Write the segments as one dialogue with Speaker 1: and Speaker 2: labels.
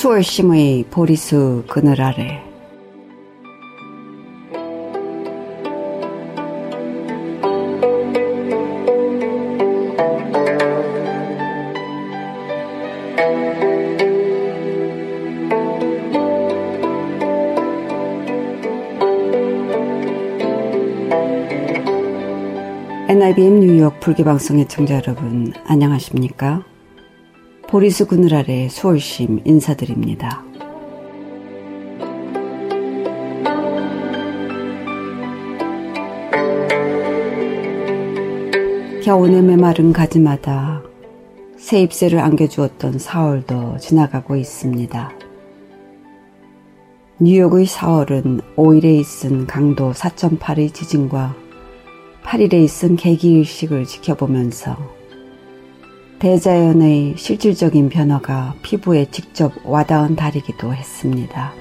Speaker 1: 수월심의 보리수 그늘 아래. NIBM 뉴욕 불교방송 애청자 여러분, 안녕하십니까? 보리수 그늘 아래 수월심 인사드립니다. 겨우내 메마른 가지마다 새 잎새를 안겨주었던 4월도 지나가고 있습니다. 뉴욕의 4월은 5일에 있은 강도 4.8의 지진과 8일에 있은 개기일식을 지켜보면서 대자연의 실질적인 변화가 피부에 직접 와닿은 달이기도 했습니다.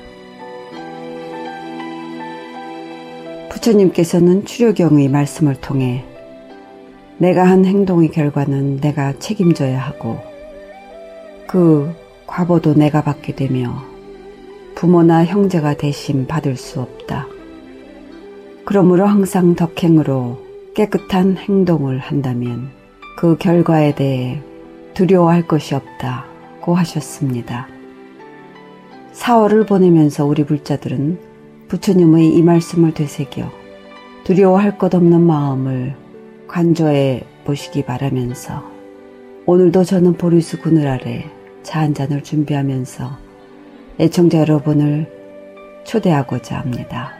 Speaker 1: 부처님께서는 출애경의 말씀을 통해 내가 한 행동의 결과는 내가 책임져야 하고 그 과보도 내가 받게 되며 부모나 형제가 대신 받을 수 없다. 그러므로 항상 덕행으로 깨끗한 행동을 한다면 그 결과에 대해 두려워할 것이 없다고 하셨습니다. 4월을 보내면서 우리 불자들은 부처님의 이 말씀을 되새겨 두려워할 것 없는 마음을 관조해 보시기 바라면서 오늘도 저는 보리수 그늘 아래 차 한 잔을 준비하면서 애청자 여러분을 초대하고자 합니다.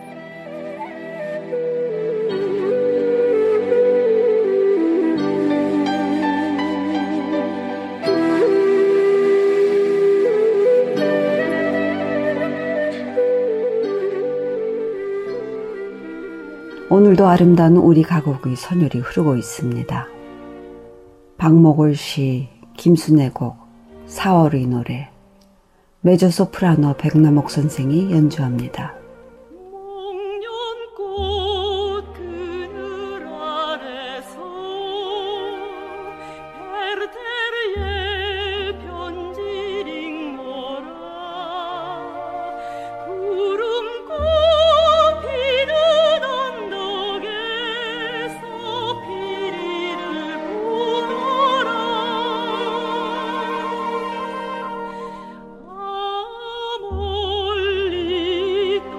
Speaker 1: 오늘도 아름다운 우리 가곡의 선율이 흐르고 있습니다. 박목월 시, 김순애 곡, 4월의 노래, 메조소프라노 백남옥 선생이 연주합니다.
Speaker 2: 멀리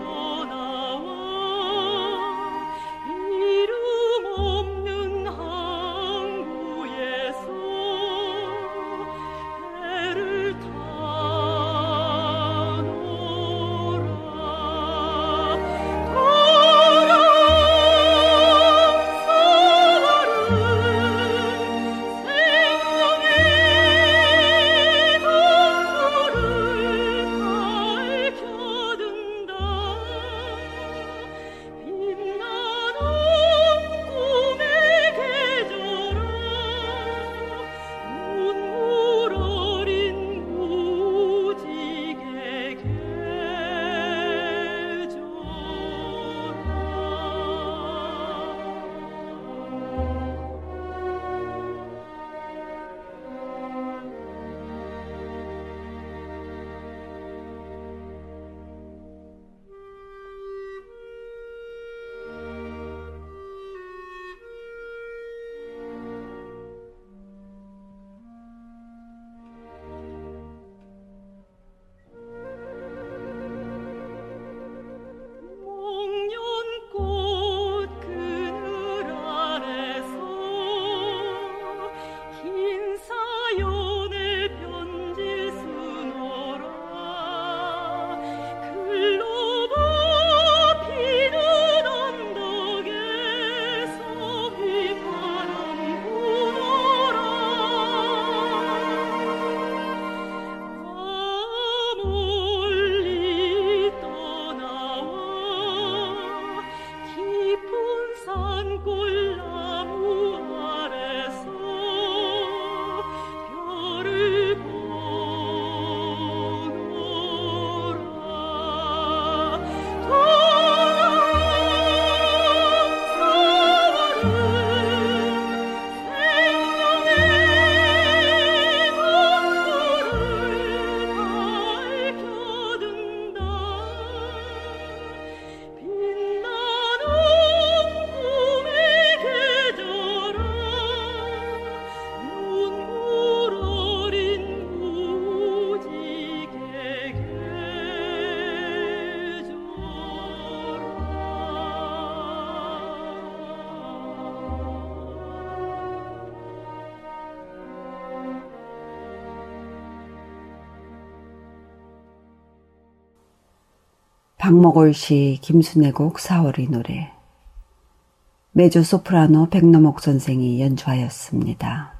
Speaker 1: 박목올 시 김순애곡 4월의 노래. 메조 소프라노 백너목 선생이 연주하였습니다.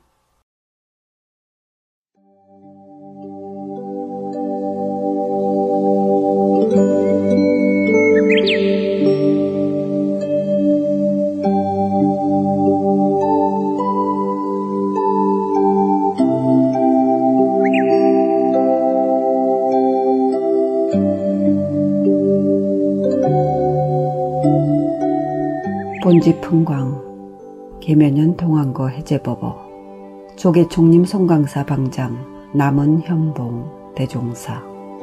Speaker 1: 본지풍광 계면연 동안거 해제법어 조계총림 송강사 방장 남은 현봉 대종사.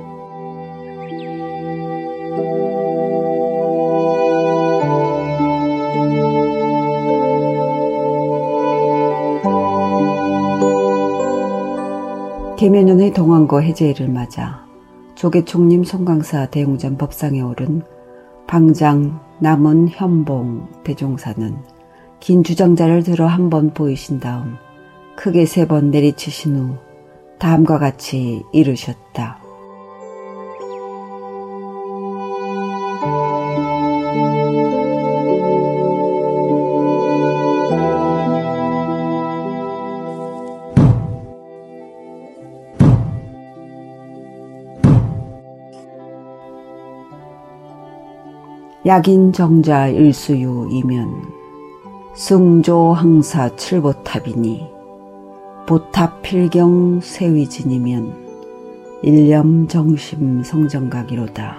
Speaker 1: 계면연의 동안거 해제일을 맞아 조계총림 송강사 대웅전 법상에 오른 방장 남은 현봉 대종사는 긴 주정자를 들어 한 번 보이신 다음 크게 3번 내리치신 후 다음과 같이 이르셨다. 약인 정자 일수유 이면 승조 항사 칠보탑이니 보탑 필경 세위진이면 일념 정심 성정각이로다.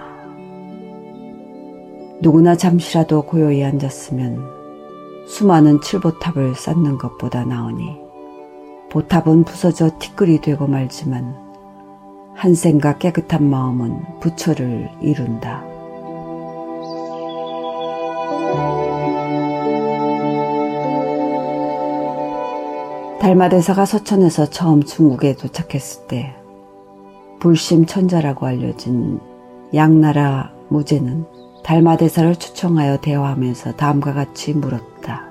Speaker 1: 누구나 잠시라도 고요히 앉았으면 수많은 칠보탑을 쌓는 것보다 나으니 보탑은 부서져 티끌이 되고 말지만 한 생각 깨끗한 마음은 부처를 이룬다. 달마대사가 서천에서 처음 중국에 도착했을 때 불심천자라고 알려진 양나라 무제는 달마대사를 초청하여 대화하면서 다음과 같이 물었다.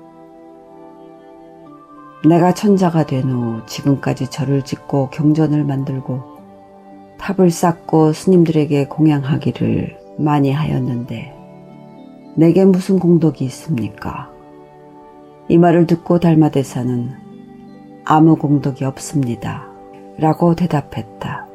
Speaker 1: 내가 천자가 된 후 지금까지 절을 짓고 경전을 만들고 탑을 쌓고 스님들에게 공양하기를 많이 하였는데 내게 무슨 공덕이 있습니까? 이 말을 듣고 달마대사는 아무 공덕이 없습니다. 라고 대답했다.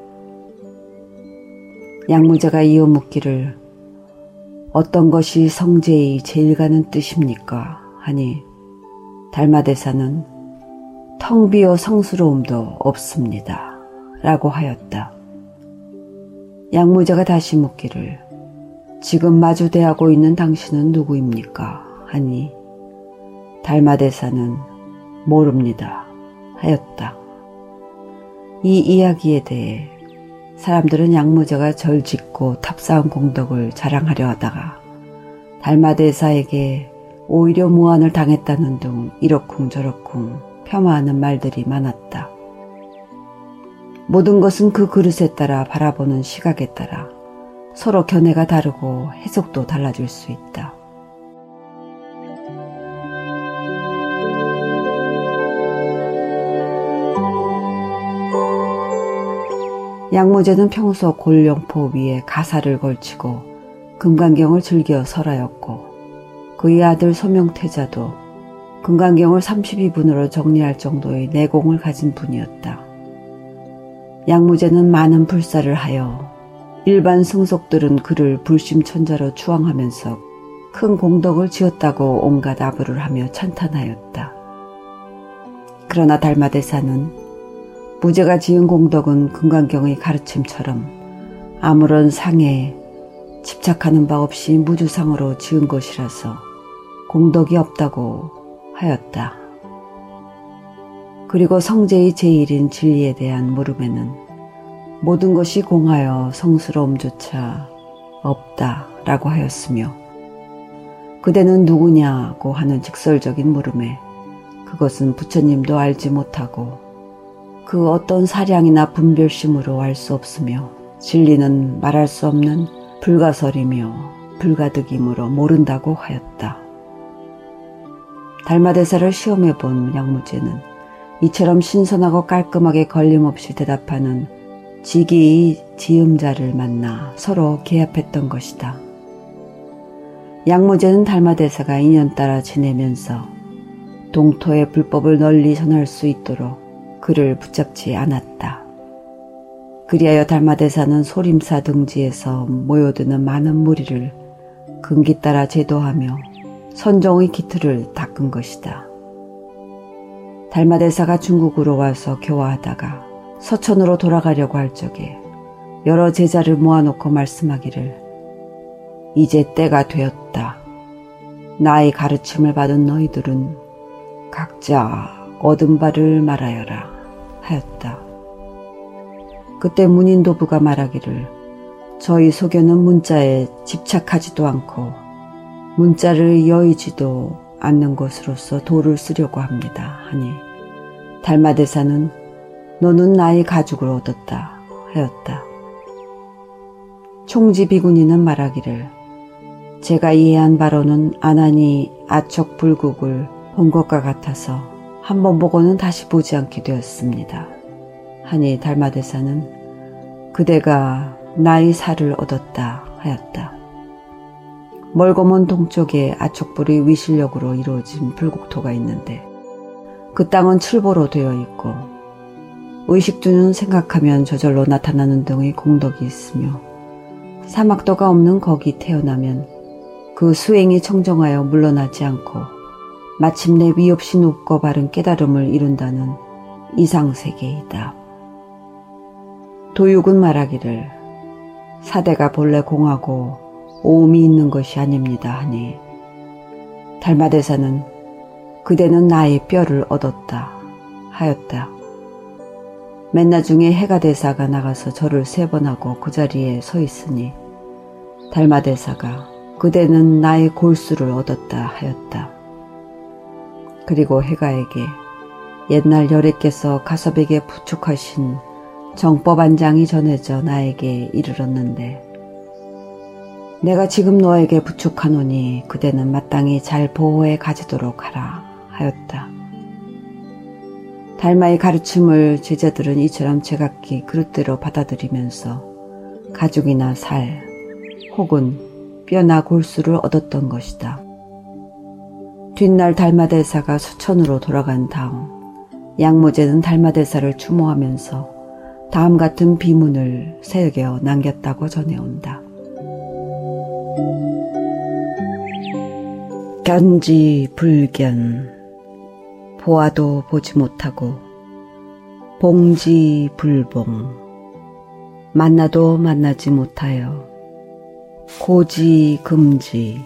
Speaker 1: 양무제가 이어 묻기를 어떤 것이 성제의 제일 가는 뜻입니까? 하니 달마대사는 텅 비어 성스러움도 없습니다. 라고 하였다. 양무제가 다시 묻기를 지금 마주 대하고 있는 당신은 누구입니까? 하니 달마대사는 모릅니다. 하였다. 이 이야기에 대해 사람들은 양무제가 절 짓고 탑 쌓은 공덕을 자랑하려 하다가 달마대사에게 오히려 무안을 당했다는 등 이러쿵저러쿵 폄하하는 말들이 많았다. 모든 것은 그 그릇에 따라 바라보는 시각에 따라 서로 견해가 다르고 해석도 달라질 수 있다. 양무제는 평소 골룡포 위에 가사를 걸치고 금강경을 즐겨 설하였고 그의 아들 소명태자도 금강경을 32분으로 정리할 정도의 내공을 가진 분이었다. 양무제는 많은 불사를 하여 일반 승속들은 그를 불심천자로 추앙하면서 큰 공덕을 지었다고 온갖 아부를 하며 찬탄하였다. 그러나 달마대사는 무제가 지은 공덕은 금강경의 가르침처럼 아무런 상에 집착하는 바 없이 무주상으로 지은 것이라서 공덕이 없다고 하였다. 그리고 성제의 제일인 진리에 대한 물음에는 모든 것이 공하여 성스러움조차 없다라고 하였으며 그대는 누구냐고 하는 직설적인 물음에 그것은 부처님도 알지 못하고 그 어떤 사량이나 분별심으로 알 수 없으며 진리는 말할 수 없는 불가설이며 불가득이므로 모른다고 하였다. 달마대사를 시험해 본 양무제는 이처럼 신선하고 깔끔하게 걸림없이 대답하는 지기의 지음자를 만나 서로 계합했던 것이다. 양무제는 달마대사가 인연 따라 지내면서 동토의 불법을 널리 전할 수 있도록 그를 붙잡지 않았다. 그리하여 달마대사는 소림사 등지에서 모여드는 많은 무리를 근기 따라 제도하며 선종의 기틀을 닦은 것이다. 달마대사가 중국으로 와서 교화하다가 서천으로 돌아가려고 할 적에 여러 제자를 모아놓고 말씀하기를 이제 때가 되었다. 나의 가르침을 받은 너희들은 각자 얻은 바를 말하여라 하였다. 그때 문인도부가 말하기를 저희 소견은 문자에 집착하지도 않고 문자를 여의지도 않는 것으로서 도를 쓰려고 합니다 하니 달마대사는 너는 나의 가죽을 얻었다 하였다. 총지비구니는 말하기를 제가 이해한 바로는 아난이 아척불국을 본 것과 같아서 한 번 보고는 다시 보지 않게 되었습니다 하니 달마대사는 그대가 나의 살을 얻었다 하였다. 멀고 먼 동쪽에 아척불의 위실력으로 이루어진 불국토가 있는데 그 땅은 칠보로 되어 있고 의식주는 생각하면 저절로 나타나는 등의 공덕이 있으며 사막도가 없는 거기 태어나면 그 수행이 청정하여 물러나지 않고 마침내 위없이 높고 바른 깨달음을 이룬다는 이상세계이다. 도육은 말하기를 사대가 본래 공하고 오음이 있는 것이 아닙니다 하니 달마대사는 그대는 나의 뼈를 얻었다 하였다. 맨나중에 해가대사가 나가서 절을 3번 하고 그 자리에 서 있으니 달마대사가 그대는 나의 골수를 얻었다 하였다. 그리고 해가에게 옛날 열애께서 가섭에게 부축하신 정법안장이 전해져 나에게 이르렀는데 내가 지금 너에게 부축하노니 그대는 마땅히 잘 보호해 가지도록 하라 하였다. 달마의 가르침을 제자들은 이처럼 제각기 그릇대로 받아들이면서 가죽이나 살 혹은 뼈나 골수를 얻었던 것이다. 뒷날 달마대사가 수천으로 돌아간 다음 양무제는 달마대사를 추모하면서 다음 같은 비문을 새겨 남겼다고 전해온다. 견지불견 보아도 보지 못하고 봉지불봉 만나도 만나지 못하여 고지금지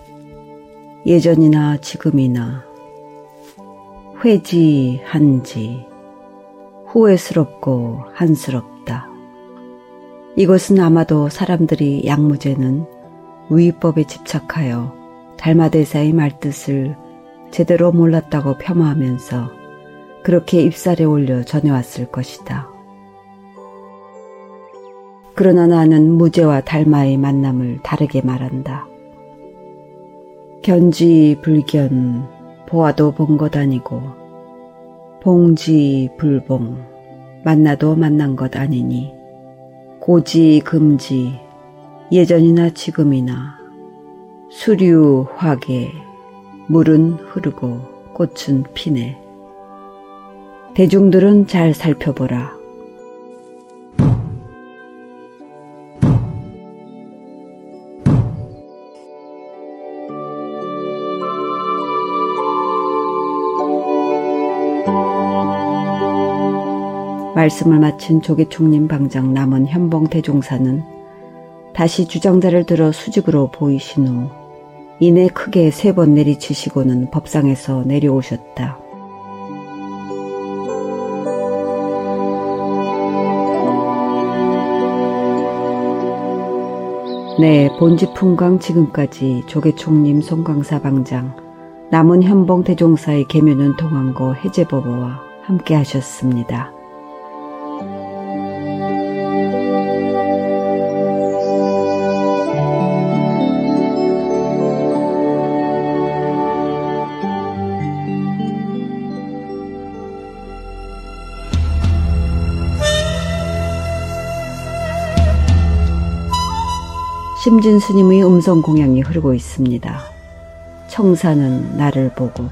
Speaker 1: 예전이나 지금이나 회지한지 후회스럽고 한스럽다. 이것은 아마도 사람들이 양무제는 위법에 집착하여 달마대사의 말뜻을 제대로 몰랐다고 폄하하면서 그렇게 입살에 올려 전해왔을 것이다. 그러나 나는 무제와 달마의 만남을 다르게 말한다. 견지불견 보아도 본 것 아니고 봉지불봉 만나도 만난 것 아니니 고지금지 예전이나 지금이나 수류화계 물은 흐르고 꽃은 피네. 대중들은 잘 살펴보라. 말씀을 마친 조계총림 방장 남은 현봉 대종사는 다시 주장자를 들어 수직으로 보이신 후 이내 크게 3번 내리치시고는 법상에서 내려오셨다. 네, 본지풍광 지금까지 조계총림 송광사 방장 남은 현봉 대종사의 계면은 동안고 해제법어와 함께 하셨습니다. 심진 스님의 음성 공양이 흐르고 있습니다. 청사는 나를 보고.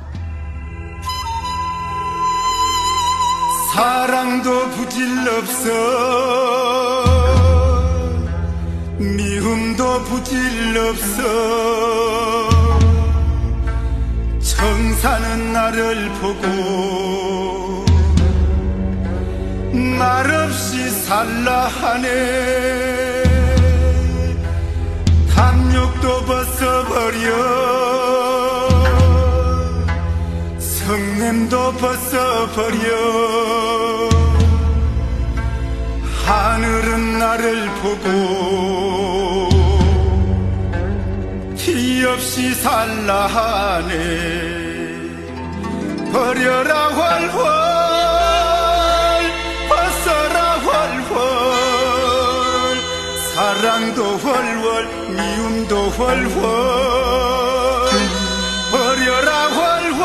Speaker 2: 사랑도 부질없어 미움도 부질없어 청사는 나를 보고 말없이 살라 하네 탐욕도 벗어버려 성냄도 벗어버려 하늘은 나를 보고 티 없이 살라 하네 버려라 활활 벗어라 활활 사랑도 활활 미움도 활활 버려라 활활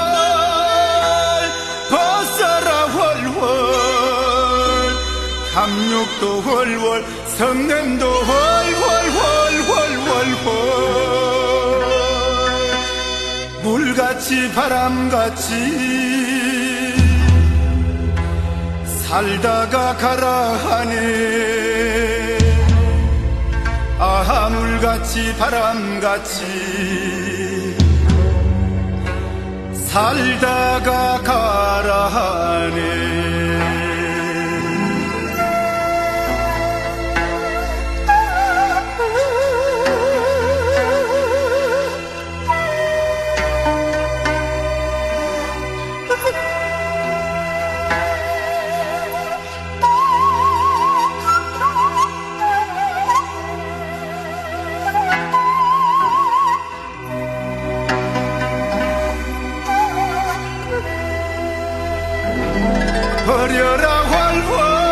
Speaker 2: 벗어라 활활 탐욕도 활활 성냄도 활활활활활활 물같이 바람같이 살다가 가라 하네 아하 물같이 바람같이 살다가 가라 하네 버려라 활활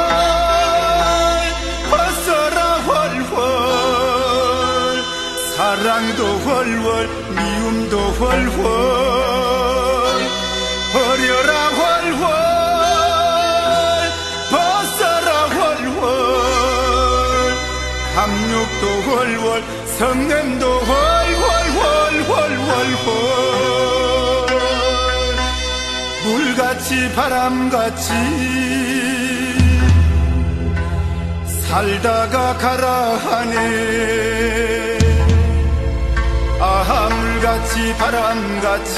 Speaker 2: 벗어라 활활 사랑도 활활 미움도 활활 버려라 활활 벗어라 활활 탐욕도 활활 성냄도 활활활활활활 물같이 바람같이 살다가 가라 하네 아하 물같이 바람같이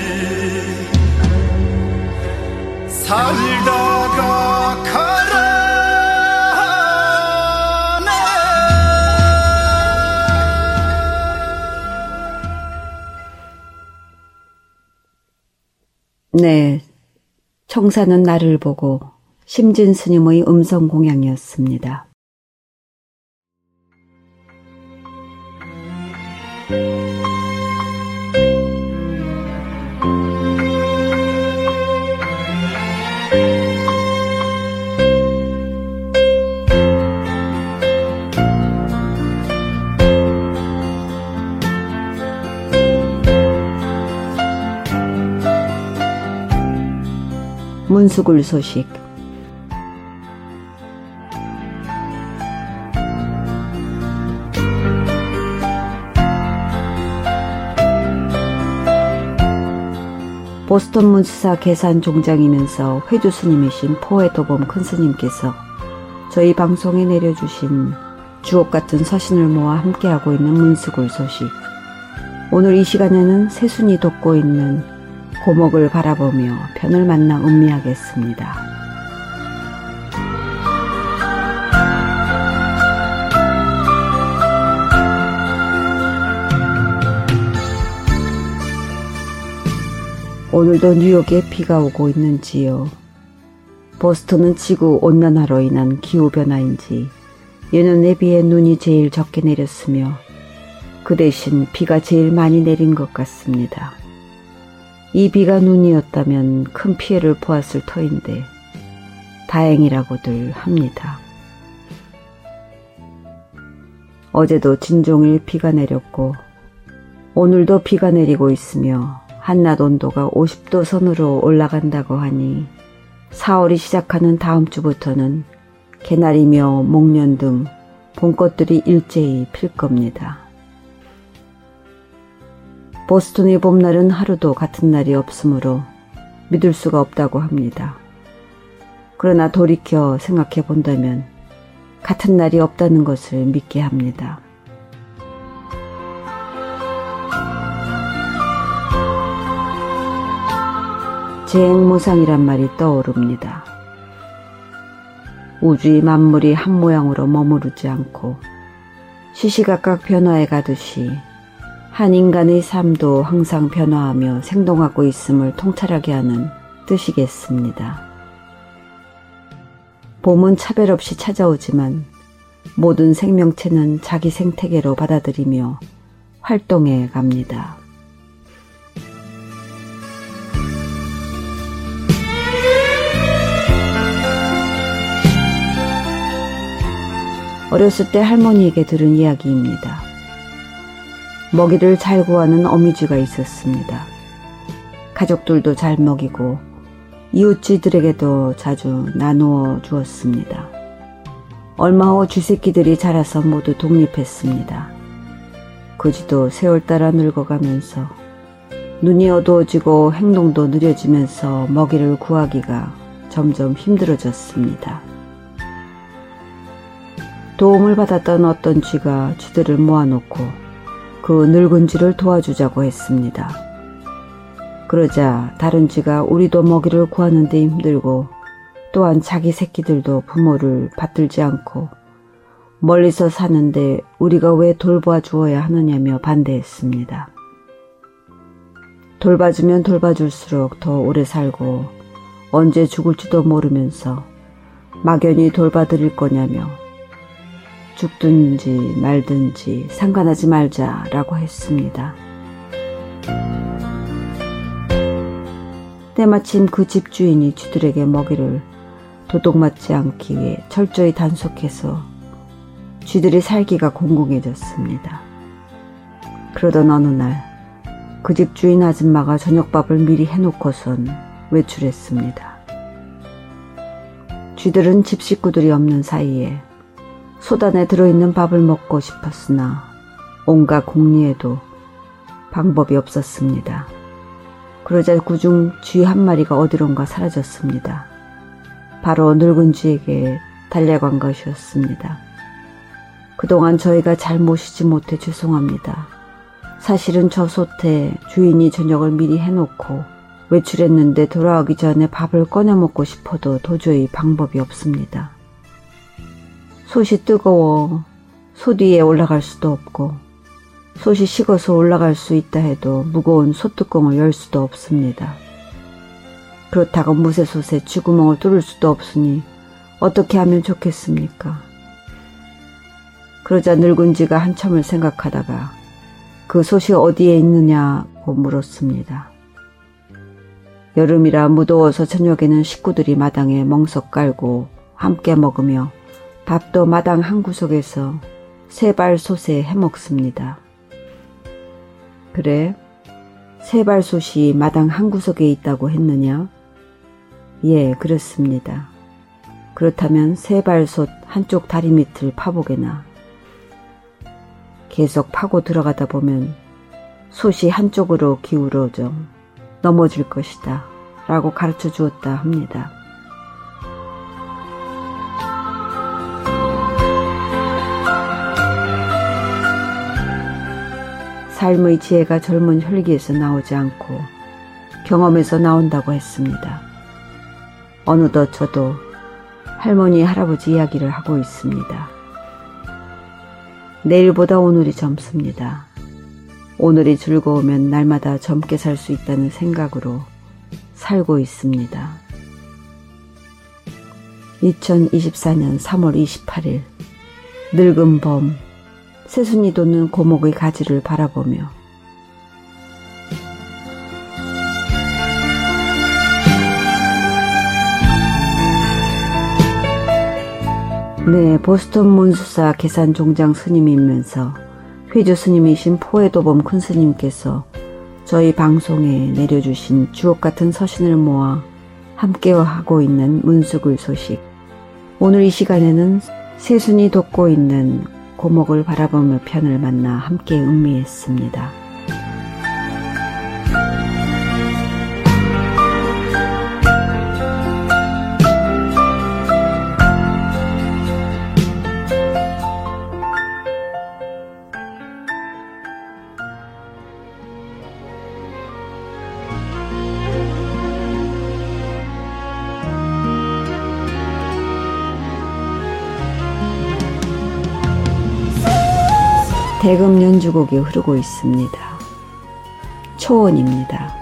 Speaker 2: 살다가 가라
Speaker 1: 네, 청사는 나를 보고 심진 스님의 음성 공양이었습니다. 문수굴 소식. 보스턴 문수사 계산 종장이면서 회주 스님이신 포에도범 큰 스님께서 저희 방송에 내려주신 주옥같은 서신을 모아 함께하고 있는 문수굴 소식. 오늘 이 시간에는 새순이 돋고 있는 고목을 바라보며 편을 만나 음미하겠습니다. 오늘도 뉴욕에 비가 오고 있는지요. 보스턴은 지구 온난화로 인한 기후변화인지 예년에 비해 눈이 제일 적게 내렸으며 그 대신 비가 제일 많이 내린 것 같습니다. 이 비가 눈이었다면 큰 피해를 보았을 터인데 다행이라고들 합니다. 어제도 진종일 비가 내렸고 오늘도 비가 내리고 있으며 한낮 온도가 50도 선으로 올라간다고 하니 4월이 시작하는 다음 주부터는 개나리며 목련 등 봄꽃들이 일제히 필 겁니다. 보스턴의 봄날은 하루도 같은 날이 없으므로 믿을 수가 없다고 합니다. 그러나 돌이켜 생각해 본다면 같은 날이 없다는 것을 믿게 합니다. 재행무상이란 말이 떠오릅니다. 우주의 만물이 한 모양으로 머무르지 않고 시시각각 변화해 가듯이 한 인간의 삶도 항상 변화하며 생동하고 있음을 통찰하게 하는 뜻이겠습니다. 봄은 차별 없이 찾아오지만 모든 생명체는 자기 생태계로 받아들이며 활동해 갑니다. 어렸을 때 할머니에게 들은 이야기입니다. 먹이를 잘 구하는 어미쥐가 있었습니다. 가족들도 잘 먹이고 이웃쥐들에게도 자주 나누어 주었습니다. 얼마 후 쥐새끼들이 자라서 모두 독립했습니다. 그 쥐도 세월 따라 늙어가면서 눈이 어두워지고 행동도 느려지면서 먹이를 구하기가 점점 힘들어졌습니다. 도움을 받았던 어떤 쥐가 쥐들을 모아놓고 그 늙은 쥐를 도와주자고 했습니다. 그러자 다른 쥐가 우리도 먹이를 구하는데 힘들고 또한 자기 새끼들도 부모를 받들지 않고 멀리서 사는데 우리가 왜 돌봐 주어야 하느냐며 반대했습니다. 돌봐주면 돌봐줄수록 더 오래 살고 언제 죽을지도 모르면서 막연히 돌봐드릴 거냐며 죽든지 말든지 상관하지 말자라고 했습니다. 때마침 그 집주인이 쥐들에게 먹이를 도둑맞지 않기 위해 철저히 단속해서 쥐들이 살기가 공공해졌습니다. 그러던 어느 날 그 집주인 아줌마가 저녁밥을 미리 해놓고선 외출했습니다. 쥐들은 집 식구들이 없는 사이에 소단에 들어있는 밥을 먹고 싶었으나 온갖 궁리에도 방법이 없었습니다. 그러자 그중 쥐 한 마리가 어디론가 사라졌습니다. 바로 늙은 쥐에게 달려간 것이었습니다. 그동안 저희가 잘 모시지 못해 죄송합니다. 사실은 저 솥에 주인이 저녁을 미리 해놓고 외출했는데 돌아오기 전에 밥을 꺼내 먹고 싶어도 도저히 방법이 없습니다. 솥이 뜨거워 솥 위에 올라갈 수도 없고 솥이 식어서 올라갈 수 있다 해도 무거운 솥뚜껑을 열 수도 없습니다. 그렇다고 무쇠솥에 쥐구멍을 뚫을 수도 없으니 어떻게 하면 좋겠습니까? 그러자 늙은 쥐가 한참을 생각하다가 그 솥이 어디에 있느냐고 물었습니다. 여름이라 무더워서 저녁에는 식구들이 마당에 멍석 깔고 함께 먹으며 밥도 마당 한 구석에서 세발솥에 해먹습니다. 그래? 세발솥이 마당 한 구석에 있다고 했느냐? 예, 그렇습니다. 그렇다면 세발솥 한쪽 다리 밑을 파보게나. 계속 파고 들어가다 보면 솥이 한쪽으로 기울어져 넘어질 것이다 라고 가르쳐 주었다 합니다. 삶의 지혜가 젊은 혈기에서 나오지 않고 경험에서 나온다고 했습니다. 어느덧 저도 할머니, 할아버지 이야기를 하고 있습니다. 내일보다 오늘이 젊습니다. 오늘이 즐거우면 날마다 젊게 살 수 있다는 생각으로 살고 있습니다. 2024년 3월 28일 늙은 봄, 새순이 돋는 고목의 가지를 바라보며 네, 보스턴 문수사 계산 종장 스님이면서 회주 스님이신 포에도범 큰 스님께서 저희 방송에 내려주신 주옥같은 서신을 모아 함께하고 있는 문수글 소식. 오늘 이 시간에는 새순이 돋고 있는 고목을 바라보며 편을 만나 함께 음미했습니다. 대금 연주곡이 흐르고 있습니다. 초원입니다.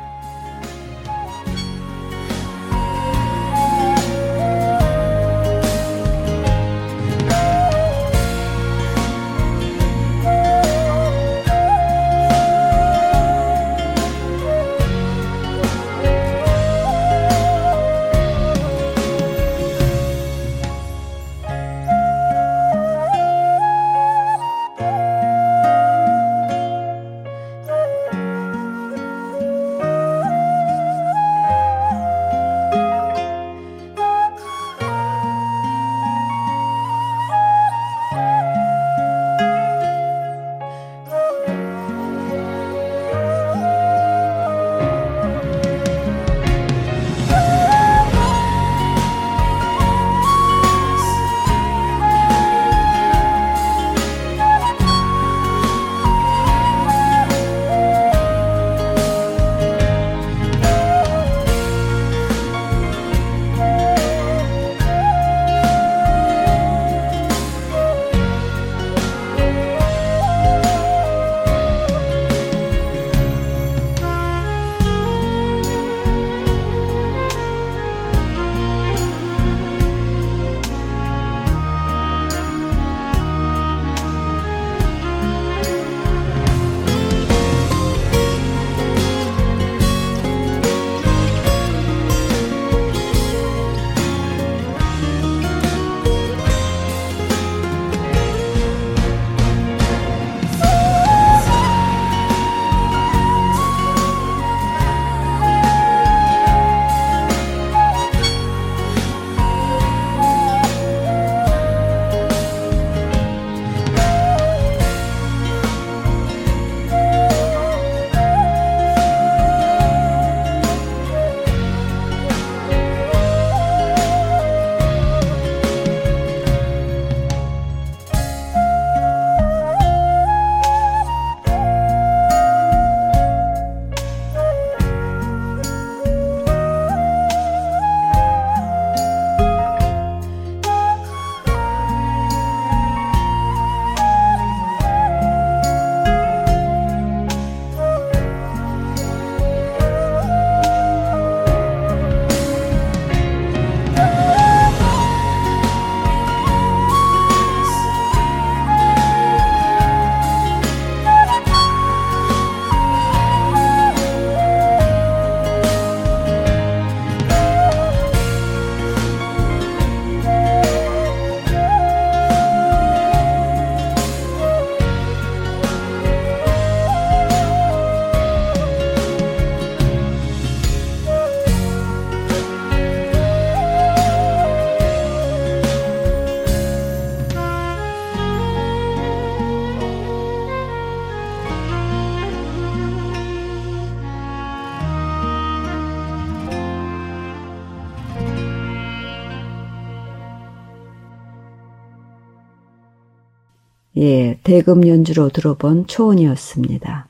Speaker 1: 예, 대금 연주로 들어본 초원이었습니다.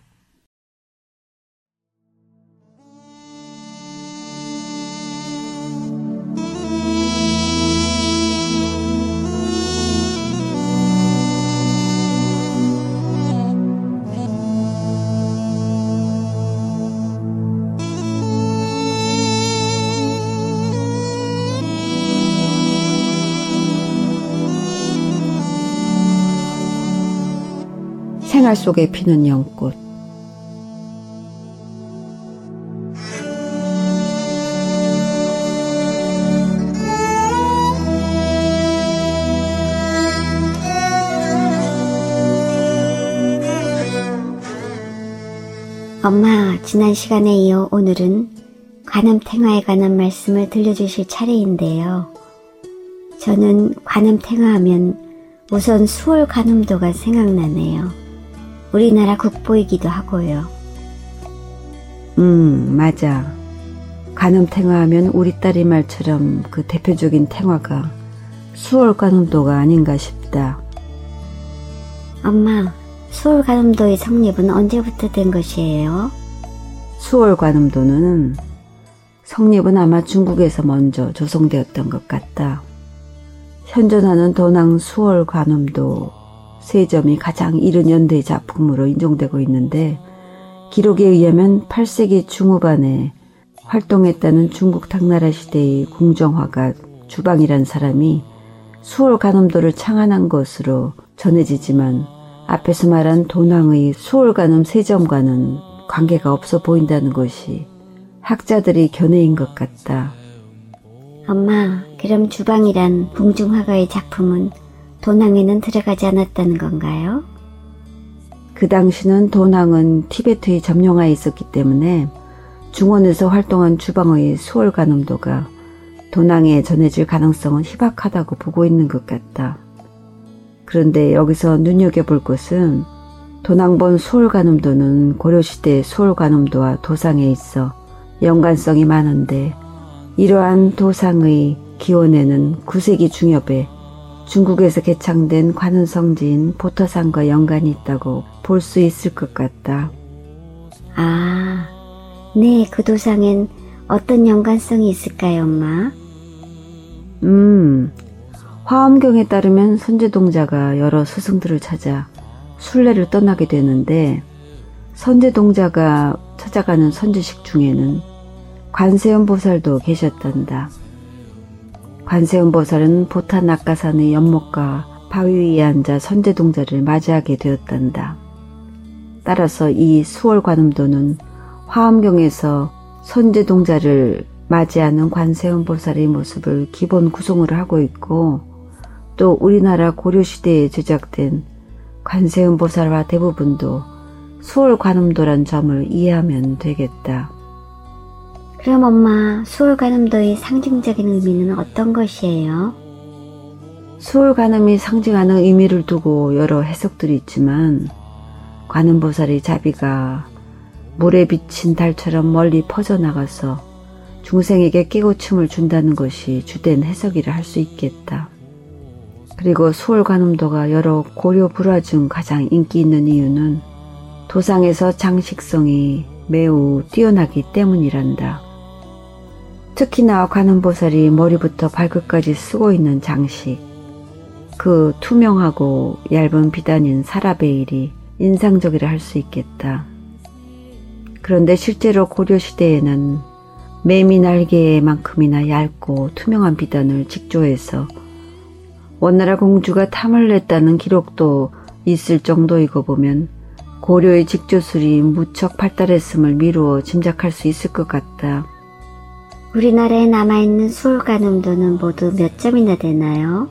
Speaker 1: 생활 속에 피는 연꽃.
Speaker 3: 엄마, 지난 시간에 이어 오늘은 관음탱화에 관한 말씀을 들려주실 차례인데요. 저는 관음탱화하면 우선 수월 관음도가 생각나네요. 우리나라 국보이기도 하고요.
Speaker 1: 맞아. 관음탱화하면 우리 딸이 말처럼 그 대표적인 탱화가 수월 관음도가 아닌가 싶다.
Speaker 3: 엄마, 수월 관음도의 성립은 언제부터 된 것이에요?
Speaker 1: 수월 관음도는 성립은 아마 중국에서 먼저 조성되었던 것 같다. 현존하는 도낭 수월 관음도 세 점이 가장 이른 연대 작품으로 인정되고 있는데, 기록에 의하면 8세기 중후반에 활동했다는 중국 당나라 시대의 궁정화가 주방이란 사람이 수월 관음도를 창안한 것으로 전해지지만, 앞에서 말한 도낭의 수월 관음 세 점과는 관계가 없어 보인다는 것이 학자들의 견해인 것 같다.
Speaker 3: 엄마, 그럼 주방이란 궁중화가의 작품은 도낭에는 들어가지 않았다는 건가요?
Speaker 1: 그 당시는 도낭은 티베트의 점령하에 있었기 때문에 중원에서 활동한 주방의 수월 관음도가 도낭에 전해질 가능성은 희박하다고 보고 있는 것 같다. 그런데 여기서 눈여겨볼 것은 도낭본 수월 관음도는 고려시대 수월 관음도와 도상에 있어 연관성이 많은데, 이러한 도상의 기원에는 9세기 중엽에 중국에서 개창된 관음성지인 보터산과 연관이 있다고 볼 수 있을 것 같다.
Speaker 3: 아, 네, 그 도상엔 어떤 연관성이 있을까요, 엄마?
Speaker 1: 화엄경에 따르면 선제동자가 여러 스승들을 찾아 순례를 떠나게 되는데, 선제동자가 찾아가는 선지식 중에는 관세음보살도 계셨단다. 관세음보살은 보타 낙가산의 연못가 바위 위에 앉아 선제동자를 맞이하게 되었단다. 따라서 이 수월 관음도는 화엄경에서 선제동자를 맞이하는 관세음보살의 모습을 기본 구성으로 하고 있고, 또 우리나라 고려시대에 제작된 관세음보살화 대부분도 수월 관음도란 점을 이해하면 되겠다.
Speaker 3: 그럼 엄마, 수월 관음도의 상징적인 의미는 어떤 것이에요?
Speaker 1: 수월 관음이 상징하는 의미를 두고 여러 해석들이 있지만, 관음보살의 자비가 물에 비친 달처럼 멀리 퍼져나가서 중생에게 깨우침을 준다는 것이 주된 해석이라 할 수 있겠다. 그리고 수월 관음도가 여러 고려 불화 중 가장 인기 있는 이유는 도상에서 장식성이 매우 뛰어나기 때문이란다. 특히나 관음보살이 머리부터 발끝까지 쓰고 있는 장식, 그 투명하고 얇은 비단인 사라베일이 인상적이라 할 수 있겠다. 그런데 실제로 고려시대에는 매미 날개만큼이나 얇고 투명한 비단을 직조해서 원나라 공주가 탐을 냈다는 기록도 있을 정도이고 보면 고려의 직조술이 무척 발달했음을 미루어 짐작할 수 있을 것 같다.
Speaker 3: 우리나라에 남아있는 수월 관음도는 모두 몇 점이나 되나요?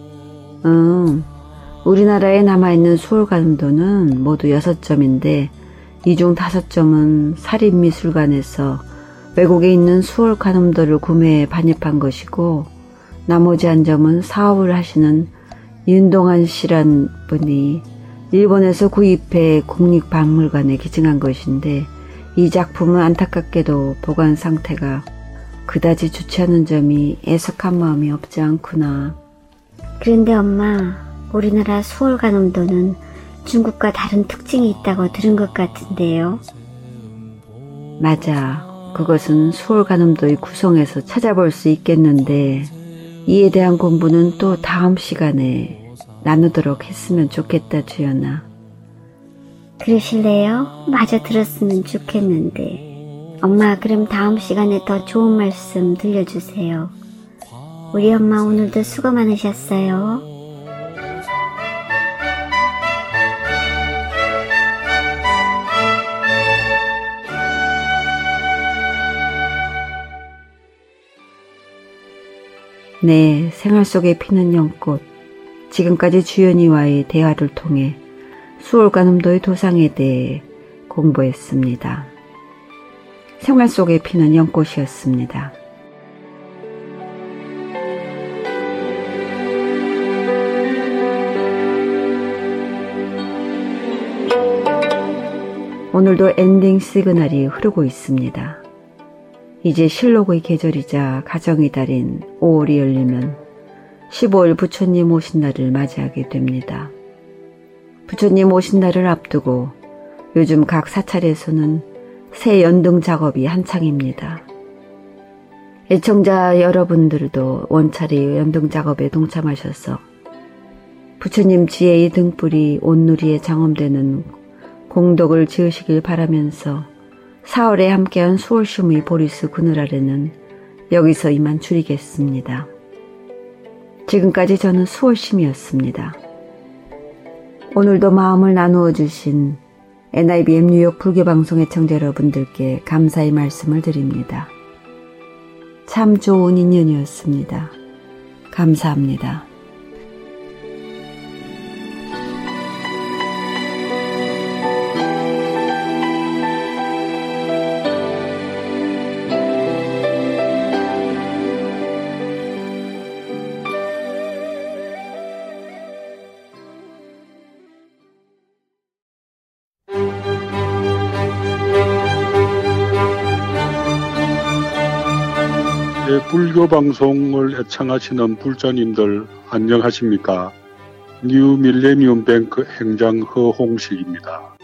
Speaker 1: 우리나라에 남아있는 수월 관음도는 모두 6점인데 이 중 5점은 사립미술관에서 외국에 있는 수월 관음도를 구매해 반입한 것이고, 나머지 한 점은 사업을 하시는 윤동한 씨란 분이 일본에서 구입해 국립박물관에 기증한 것인데, 이 작품은 안타깝게도 보관 상태가 그다지 좋지 않은 점이 애석한 마음이 없지 않구나.
Speaker 3: 그런데 엄마, 우리나라 수월 관음도는 중국과 다른 특징이 있다고 들은 것 같은데요.
Speaker 1: 맞아. 그것은 수월 관음도의 구성에서 찾아볼 수 있겠는데, 이에 대한 공부는 또 다음 시간에 나누도록 했으면 좋겠다, 주연아.
Speaker 3: 그러실래요? 마저 들었으면 좋겠는데. 엄마, 그럼 다음 시간에 더 좋은 말씀 들려주세요. 우리 엄마 오늘도 수고 많으셨어요.
Speaker 1: 네, 생활 속에 피는 연꽃. 지금까지 주연이와의 대화를 통해 수월 관음도의 도상에 대해 공부했습니다. 생활 속에 피는 연꽃이었습니다. 오늘도 엔딩 시그널이 흐르고 있습니다. 이제 실록의 계절이자 가정의 달인 5월이 열리면 15일 부처님 오신 날을 맞이하게 됩니다. 부처님 오신 날을 앞두고 요즘 각 사찰에서는 새 연등 작업이 한창입니다. 애청자 여러분들도 원차례 연등 작업에 동참하셔서 부처님 지혜의 등불이 온누리에 장엄되는 공덕을 지으시길 바라면서 4월에 함께한 수월심의 보리스 그늘 아래는 여기서 이만 줄이겠습니다. 지금까지 저는 수월심이었습니다. 오늘도 마음을 나누어 주신 NIBM 뉴욕 불교방송 애청자 여러분들께 감사의 말씀을 드립니다. 참 좋은 인연이었습니다. 감사합니다.
Speaker 4: 불교 방송을 애청하시는 불자님들 안녕하십니까? 뉴 밀레니엄 뱅크 행장 허홍식입니다.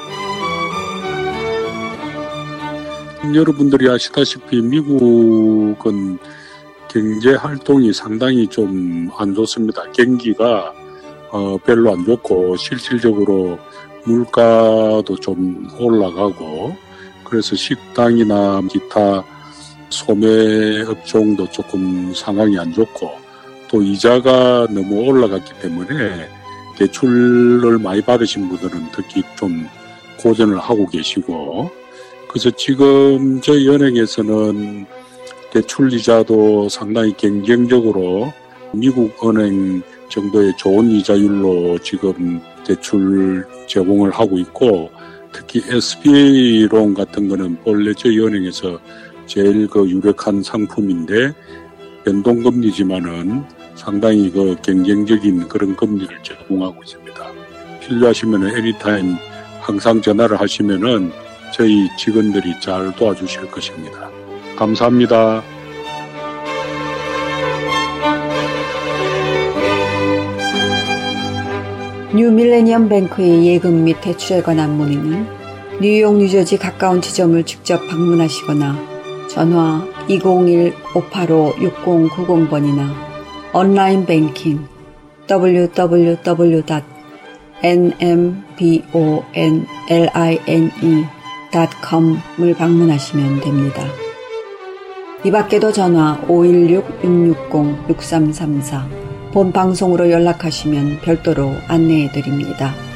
Speaker 4: 여러분들이 아시다시피 미국은 경제 활동이 상당히 좀 안 좋습니다. 경기가 별로 안 좋고 실질적으로 물가도 좀 올라가고 그래서 식당이나 기타 소매 업종도 조금 상황이 안 좋고 또 이자가 너무 올라갔기 때문에 대출을 많이 받으신 분들은 특히 좀 고전을 하고 계시고 그래서 지금 저희 은행에서는 대출 이자도 상당히 경쟁적으로 미국 은행 정도의 좋은 이자율로 지금 대출 제공을 하고 있고 특히 SBA론 같은 거는 본래 저희 은행에서 제일 유력한 상품인데 변동금리지만은 상당히 경쟁적인 그런 금리를 제공하고 있습니다. 필요하시면은 애니타임 항상 전화를 하시면은 저희 직원들이 잘 도와주실 것입니다. 감사합니다.
Speaker 1: 뉴 밀레니엄 뱅크의 예금 및 대출에 관한 문의는 뉴욕, 뉴저지 가까운 지점을 직접 방문하시거나 전화 201-585-6090번이나 온라인 뱅킹 www.nmbonline.com을 방문하시면 됩니다. 이 밖에도 전화 516-660-6334 본 방송으로 연락하시면 별도로 안내해 드립니다.